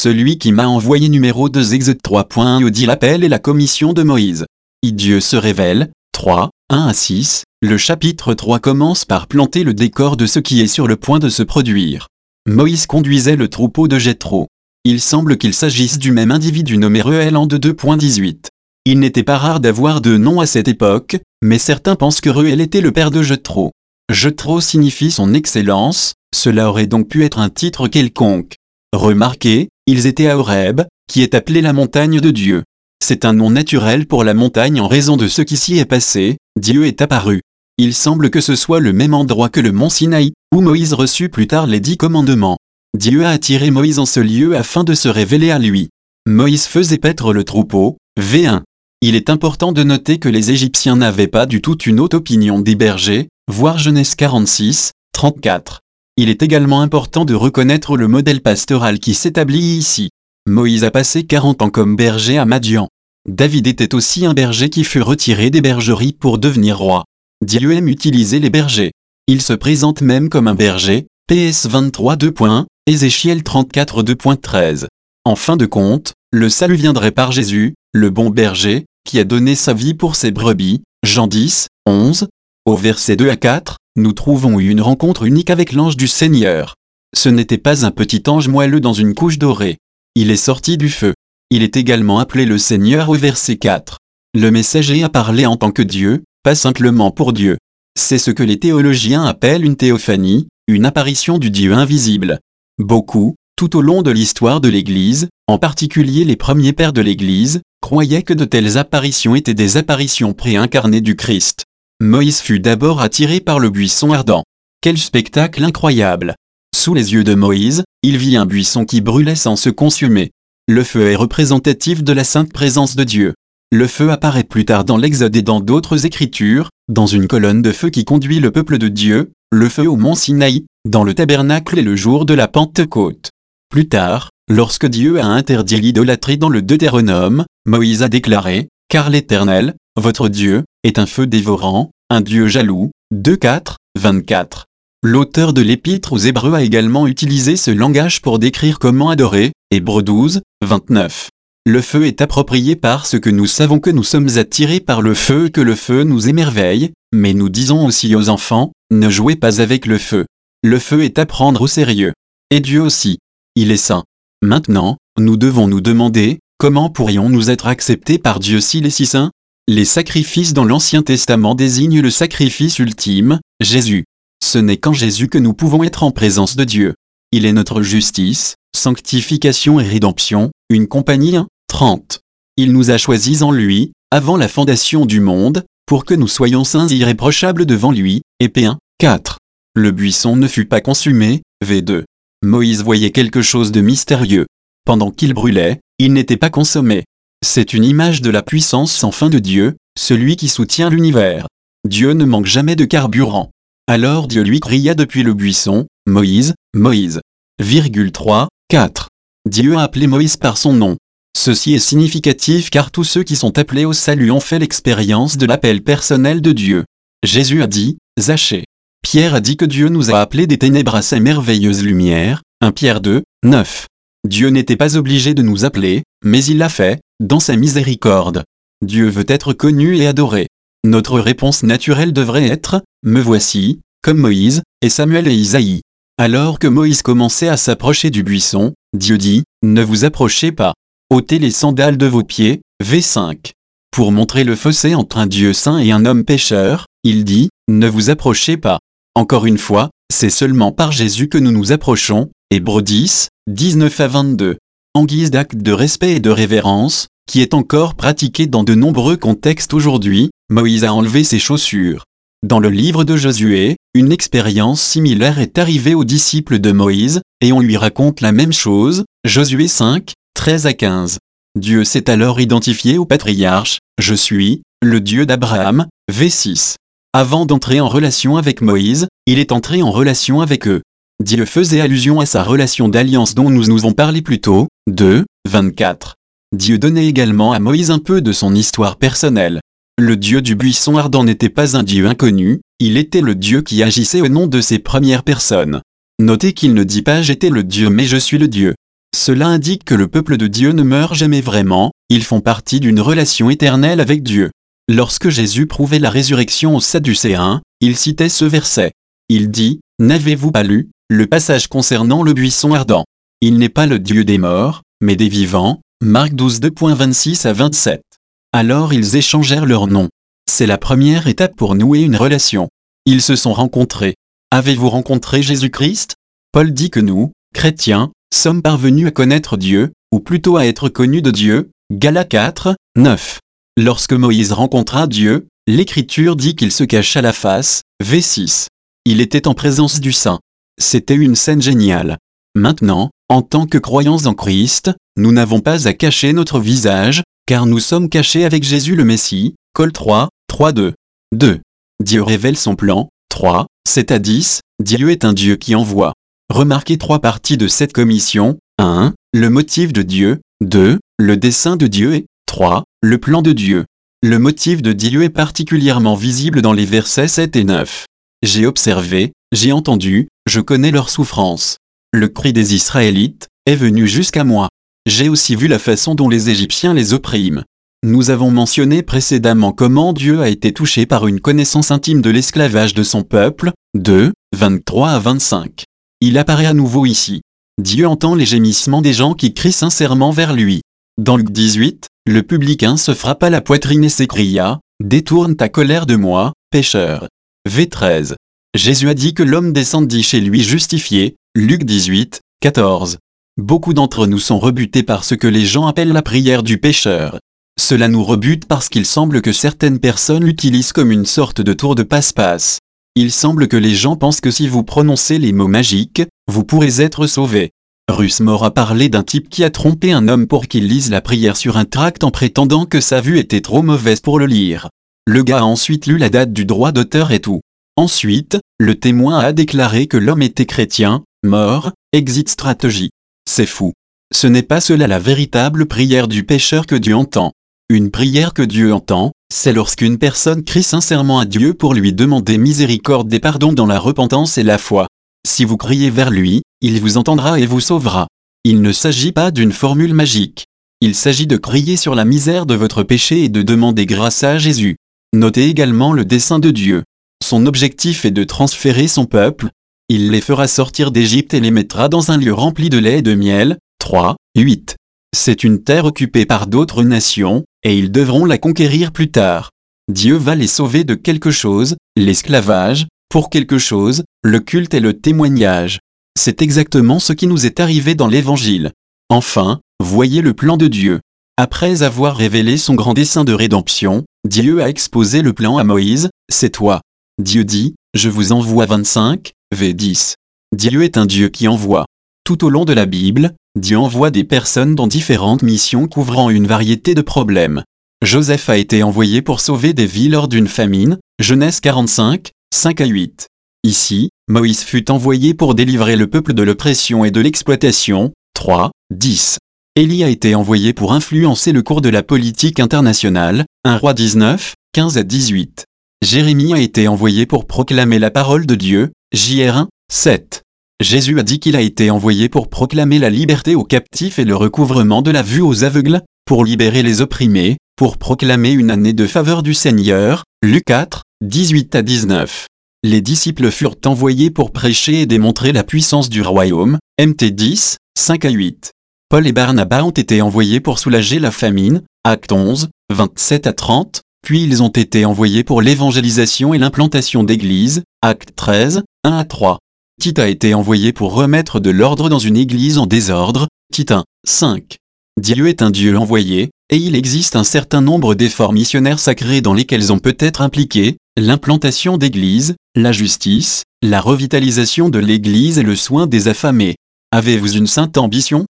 celui qui m'a envoyé numéro 2 Exode 3.1 dit l'appel et la commission de Moïse. Dieu se révèle, 3, 1 à 6, le chapitre 3 commence par planter le décor de ce qui est sur le point de se produire. Moïse conduisait le troupeau de Jéthro. Il semble qu'il s'agisse du même individu nommé Reuel en 2.18. Il n'était pas rare d'avoir deux noms à cette époque, mais certains pensent que Reuel était le père de Jéthro. Jéthro signifie son excellence, cela aurait donc pu être un titre quelconque. Remarquez, ils étaient à Horeb, qui est appelée la montagne de Dieu. C'est un nom naturel pour la montagne en raison de ce qui s'y est passé, Dieu est apparu. Il semble que ce soit le même endroit que le mont Sinaï, où Moïse reçut plus tard les 10 commandements. Dieu a attiré Moïse en ce lieu afin de se révéler à lui. Moïse faisait paître le troupeau, V1. Il est important de noter que les Égyptiens n'avaient pas du tout une haute opinion des bergers, voir Genèse 46, 34. Il est également important de reconnaître le modèle pastoral qui s'établit ici. Moïse a passé 40 ans comme berger à Madian. David était aussi un berger qui fut retiré des bergeries pour devenir roi. Dieu aime utiliser les bergers. Il se présente même comme un berger, PS 23 2.1, Ézéchiel 34 2.13. En fin de compte, le salut viendrait par Jésus, le bon berger, qui a donné sa vie pour ses brebis, Jean 10, 11. Au verset 2 à 4, nous trouvons une rencontre unique avec l'ange du Seigneur. Ce n'était pas un petit ange moelleux dans une couche dorée. Il est sorti du feu. Il est également appelé le Seigneur au verset 4. Le messager a parlé en tant que Dieu, pas simplement pour Dieu. C'est ce que les théologiens appellent une théophanie, une apparition du Dieu invisible. Beaucoup, tout au long de l'histoire de l'Église, en particulier les premiers pères de l'Église, croyaient que de telles apparitions étaient des apparitions préincarnées du Christ. Moïse fut d'abord attiré par le buisson ardent. Quel spectacle incroyable! Sous les yeux de Moïse, il vit un buisson qui brûlait sans se consumer. Le feu est représentatif de la sainte présence de Dieu. Le feu apparaît plus tard dans l'Exode et dans d'autres écritures, dans une colonne de feu qui conduit le peuple de Dieu, le feu au mont Sinaï, dans le tabernacle et le jour de la Pentecôte. Plus tard, lorsque Dieu a interdit l'idolâtrie dans le Deutéronome, Moïse a déclaré, « Car l'Éternel, votre Dieu, est un feu dévorant, un Dieu jaloux. » 2-4, 24. L'auteur de l'Épître aux Hébreux a également utilisé ce langage pour décrire comment adorer, Hébreux 12, 29. Le feu est approprié parce que nous savons que nous sommes attirés par le feu et que le feu nous émerveille, mais nous disons aussi aux enfants, ne jouez pas avec le feu. Le feu est à prendre au sérieux. Et Dieu aussi. Il est saint. Maintenant, nous devons nous demander, comment pourrions-nous être acceptés par Dieu s'il est si saint? Les sacrifices dans l'Ancien Testament désignent le sacrifice ultime, Jésus. Ce n'est qu'en Jésus que nous pouvons être en présence de Dieu. Il est notre justice, sanctification et rédemption, une compagnie 1, 30. Il nous a choisis en lui, avant la fondation du monde, pour que nous soyons saints et irréprochables devant lui, Épée 1, 4. Le buisson ne fut pas consumé, V2. Moïse voyait quelque chose de mystérieux. Pendant qu'il brûlait, il n'était pas consommé. C'est une image de la puissance sans fin de Dieu, celui qui soutient l'univers. Dieu ne manque jamais de carburant. Alors Dieu lui cria depuis le buisson, « Moïse, Moïse. » 3, 4. Dieu a appelé Moïse par son nom. Ceci est significatif car tous ceux qui sont appelés au salut ont fait l'expérience de l'appel personnel de Dieu. Jésus a dit, « Zachée. » Pierre a dit que Dieu nous a appelés des ténèbres à sa merveilleuse lumière, 1 Pierre 2, 9. Dieu n'était pas obligé de nous appeler, mais il l'a fait, dans sa miséricorde. Dieu veut être connu et adoré. Notre réponse naturelle devrait être « Me voici », comme Moïse, et Samuel et Isaïe. Alors que Moïse commençait à s'approcher du buisson, Dieu dit « Ne vous approchez pas. Ôtez les sandales de vos pieds », V5. Pour montrer le fossé entre un Dieu saint et un homme pécheur, il dit « Ne vous approchez pas ». Encore une fois, c'est seulement par Jésus que nous nous approchons, Hébreux 10, 19 à 22. En guise d'acte de respect et de révérence, qui est encore pratiqué dans de nombreux contextes aujourd'hui, Moïse a enlevé ses chaussures. Dans le livre de Josué, une expérience similaire est arrivée aux disciples de Moïse, et on lui raconte la même chose, Josué 5, 13 à 15. Dieu s'est alors identifié au patriarche, « Je suis, le Dieu d'Abraham », V6. Avant d'entrer en relation avec Moïse, il est entré en relation avec eux. Dieu faisait allusion à sa relation d'alliance dont nous avons parlé plus tôt, 2, 24. Dieu donnait également à Moïse un peu de son histoire personnelle. Le Dieu du buisson ardent n'était pas un Dieu inconnu, il était le Dieu qui agissait au nom de ses premières personnes. Notez qu'il ne dit pas « j'étais le Dieu mais je suis le Dieu ». Cela indique que le peuple de Dieu ne meurt jamais vraiment, ils font partie d'une relation éternelle avec Dieu. Lorsque Jésus prouvait la résurrection aux Sadducéens, il citait ce verset. Il dit, « N'avez-vous pas lu, le passage concernant le buisson ardent? Il n'est pas le Dieu des morts, mais des vivants. » Marc 12, 2.26 à 27. Alors ils échangèrent leurs noms. C'est la première étape pour nouer une relation. Ils se sont rencontrés. Avez-vous rencontré Jésus-Christ? Paul dit que nous, chrétiens, sommes parvenus à connaître Dieu, ou plutôt à être connus de Dieu. Galates 4, 9. Lorsque Moïse rencontra Dieu, l'Écriture dit qu'il se cacha la face. V6. Il était en présence du Saint. C'était une scène géniale. Maintenant, en tant que croyants en Christ, nous n'avons pas à cacher notre visage, car nous sommes cachés avec Jésus le Messie. Col 3, 3-2. 2. Dieu révèle son plan. 3, 7-10. Dieu est un Dieu qui envoie. Remarquez 3 parties de cette commission. 1. Le motif de Dieu. 2. Le dessein de Dieu et 3. Le plan de Dieu. Le motif de Dieu est particulièrement visible dans les versets 7 et 9. J'ai observé, j'ai entendu, je connais leur souffrance. Le cri des Israélites est venu jusqu'à moi. J'ai aussi vu la façon dont les Égyptiens les oppriment. Nous avons mentionné précédemment comment Dieu a été touché par une connaissance intime de l'esclavage de son peuple. 2, 23 à 25. Il apparaît à nouveau ici. Dieu entend les gémissements des gens qui crient sincèrement vers lui. Dans Luc 18, le publicain se frappa la poitrine et s'écria, « Détourne ta colère de moi, pécheur. » V13. Jésus a dit que l'homme descendit chez lui justifié. Luc 18, 14. Beaucoup d'entre nous sont rebutés par ce que les gens appellent la prière du pécheur. Cela nous rebute parce qu'il semble que certaines personnes l'utilisent comme une sorte de tour de passe-passe. Il semble que les gens pensent que si vous prononcez les mots magiques, vous pourrez être sauvés. Rushmore a parlé d'un type qui a trompé un homme pour qu'il lise la prière sur un tract en prétendant que sa vue était trop mauvaise pour le lire. Le gars a ensuite lu la date du droit d'auteur et tout. Ensuite, le témoin a déclaré que l'homme était chrétien, mort, exit stratégie. C'est fou. Ce n'est pas cela la véritable prière du pécheur que Dieu entend. Une prière que Dieu entend, c'est lorsqu'une personne crie sincèrement à Dieu pour lui demander miséricorde et pardon dans la repentance et la foi. Si vous criez vers lui, il vous entendra et vous sauvera. Il ne s'agit pas d'une formule magique. Il s'agit de crier sur la misère de votre péché et de demander grâce à Jésus. Notez également le dessein de Dieu. Son objectif est de transférer son peuple. Il les fera sortir d'Égypte et les mettra dans un lieu rempli de lait et de miel. 3, 8. C'est une terre occupée par d'autres nations, et ils devront la conquérir plus tard. Dieu va les sauver de quelque chose, l'esclavage, pour quelque chose, le culte et le témoignage. C'est exactement ce qui nous est arrivé dans l'Évangile. Enfin, voyez le plan de Dieu. Après avoir révélé son grand dessein de rédemption, Dieu a exposé le plan à Moïse, c'est toi. Dieu dit, je vous envoie 25, v10. Dieu est un Dieu qui envoie. Tout au long de la Bible, Dieu envoie des personnes dans différentes missions couvrant une variété de problèmes. Joseph a été envoyé pour sauver des vies lors d'une famine, Genèse 45, 5 à 8. Ici, Moïse fut envoyé pour délivrer le peuple de l'oppression et de l'exploitation, 3, 10. Élie a été envoyé pour influencer le cours de la politique internationale, 1 Roi 19, 15 à 18. Jérémie a été envoyé pour proclamer la parole de Dieu, JR 1, 7. Jésus a dit qu'il a été envoyé pour proclamer la liberté aux captifs et le recouvrement de la vue aux aveugles, pour libérer les opprimés, pour proclamer une année de faveur du Seigneur, Luc 4, 18 à 19. Les disciples furent envoyés pour prêcher et démontrer la puissance du royaume, Mt 10, 5 à 8. Paul et Barnabas ont été envoyés pour soulager la famine, Actes 11, 27 à 30, puis ils ont été envoyés pour l'évangélisation et l'implantation d'églises, Actes 13, 1 à 3. Tite a été envoyé pour remettre de l'ordre dans une église en désordre, Tite 1, 5. Dieu est un Dieu envoyé, et il existe un certain nombre d'efforts missionnaires sacrés dans lesquels on peut être impliqué, l'implantation d'églises, la justice, la revitalisation de l'église et le soin des affamés. Avez-vous une sainte ambition?